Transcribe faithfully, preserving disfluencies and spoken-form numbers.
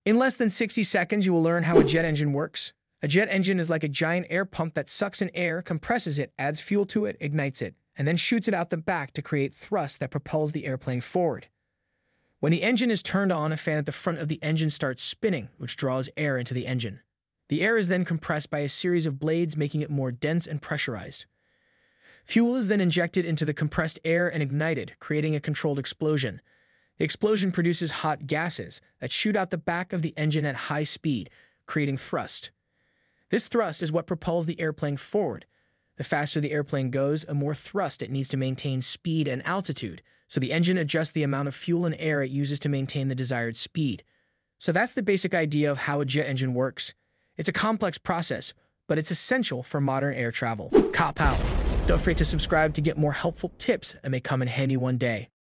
In less than sixty seconds, you will learn how a jet engine works. A jet engine is like a giant air pump that sucks in air, compresses it, adds fuel to it, ignites it, and then shoots it out the back to create thrust that propels the airplane forward. When the engine is turned on, a fan at the front of the engine starts spinning, which draws air into the engine. The air is then compressed by a series of blades, making it more dense and pressurized. Fuel is then injected into the compressed air and ignited, creating a controlled explosion. The explosion produces hot gases that shoot out the back of the engine at high speed, creating thrust. This thrust is what propels the airplane forward. The faster the airplane goes, the more thrust it needs to maintain speed and altitude, so the engine adjusts the amount of fuel and air it uses to maintain the desired speed. So that's the basic idea of how a jet engine works. It's a complex process, but it's essential for modern air travel. Kapow! Don't forget to subscribe to get more helpful tips that may come in handy one day.